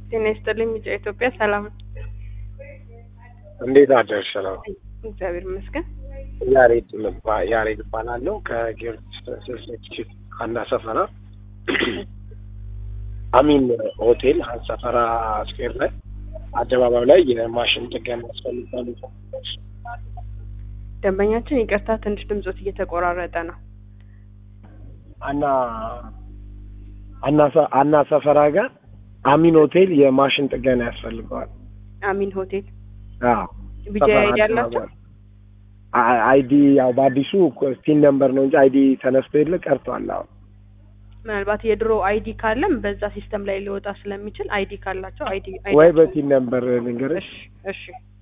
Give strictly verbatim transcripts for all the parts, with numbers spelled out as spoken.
ጤና ይስጥልኝ ኢትዮጵያ ሰላም እንዴት አደርሽ ነው? እግዚአብሔር ይመስገን። ያሬድ ልባ ያሬድ ባላለው ከጊዮርጊስ ስልክ አና ሰፈራ አሚን ሆቴል ሰፈራ ስኩዌር ላይ አደባባዩ ላይ የማሽን ጥገና ያስፈልጋል። ደንበኛችን ይቅርታ ትንሽ ድምጾት እየተቆራረጠ ነው። አና አና አና ሰፈራ ጋር አሚን ሆቴል የማሽን ጥገና ያስፈልጋል። አሚን ሆቴል አዎ ቢጂ አይዲ ያላችሁ አይዲ ያው በአዲሱ ስቲን ነምበር ነው እንጂ አይዲ ተነስቶ የለ ቀርቷል። አዎ ምናልባት የድሮ አይዲ ካለም በዛ ሲስተም ላይ ሊወጣ ስለሚችል አይዲ ካላችሁ አይዲ ወይ በስቲን ነምበር ልንገርሽ። እሺ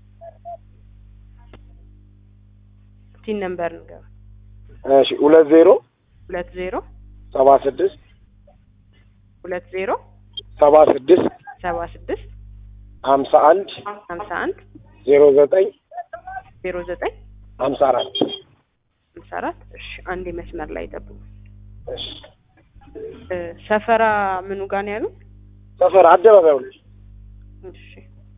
ስቲን ነምበር ንገር። እሺ ሁለት ዜሮ ሁለት ዜሮ ሰባ ስድስት ሁለት ዜሮ ሰባ ስድስት ሰባ ስድስት ሀምሳ አንድ ሀምሳ አንድ ዜሮ ዘጠኝ ዜሮ ዘጠኝ ሀምሳ አራት ሀምሳ አራት እሺ አንዴ መስመር ላይ ጠብቁ። እሺ ሰፈራ ምኑ ጋር ነው ያሉት? ሰፈራ አደባባዩ ላይ። እሺ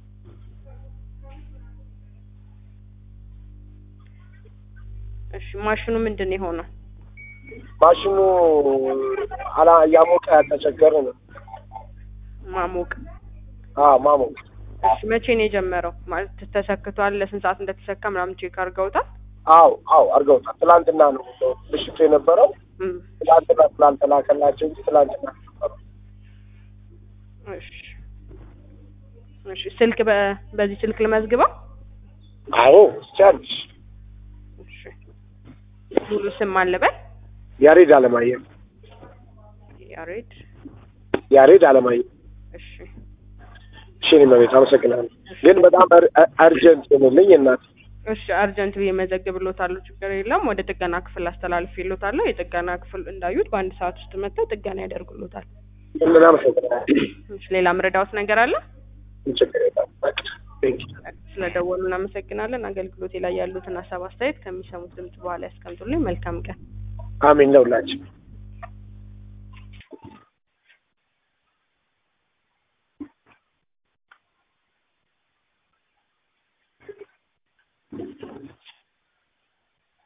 እሺ ማሽኑ ምንድነው የሆነው? ማሽኑ አላ ያሞቀ ተቸገረ ነው። ማሞቅ አዎ ማሞቅ። እሺ መቼ ነው የጀመረው? ማለት ተሰክቷል? ለስንት ሰዓት እንደተሰካ ምናምን ቼክ አድርገውታል? አዎ አዎ አድርገውታል። ትላንትና ነው ብልሽቱ የነበረው። ትላንትና ትላንትና ከላቸው ትላንትና። እሺ እሺ ስልክ በዚህ ስልክ ለመዝግበው? አዎ ቻንስ። እሺ ሙሉ ስም አለበት? ያሬድ አለማየሁ። ያሬድ ያሬድ አለማየሁ። እሺ እሺ ነው ማለት አመሰግናለሁ። ግን በጣም አርጀንት ሆነልኝ እናት። እሺ አርጀንት በመዘግብሎታለሁ ችግር የለም። ወደ ጥገና ክፍል አስተላልፌሎታለሁ። የጥገና ክፍል እንዳዩት በአንድ ሰዓት ውስጥ መጥተው ጥገና ያደርጉሎታል። ምን አመሰግናለሁ። እሺ ሌላ ምረዳውት ነገር አለ? ችግር የለም። በቃ ስለደወሉ እናመሰግናለን። አገልግሎቴ ላይ ያሉትን ሀሳብ አስተያየት ከሚሰሙት ድምጽ በኋላ ያስቀምጡልኝ። መልካም ቀን። አሜን ለሁላችሁ።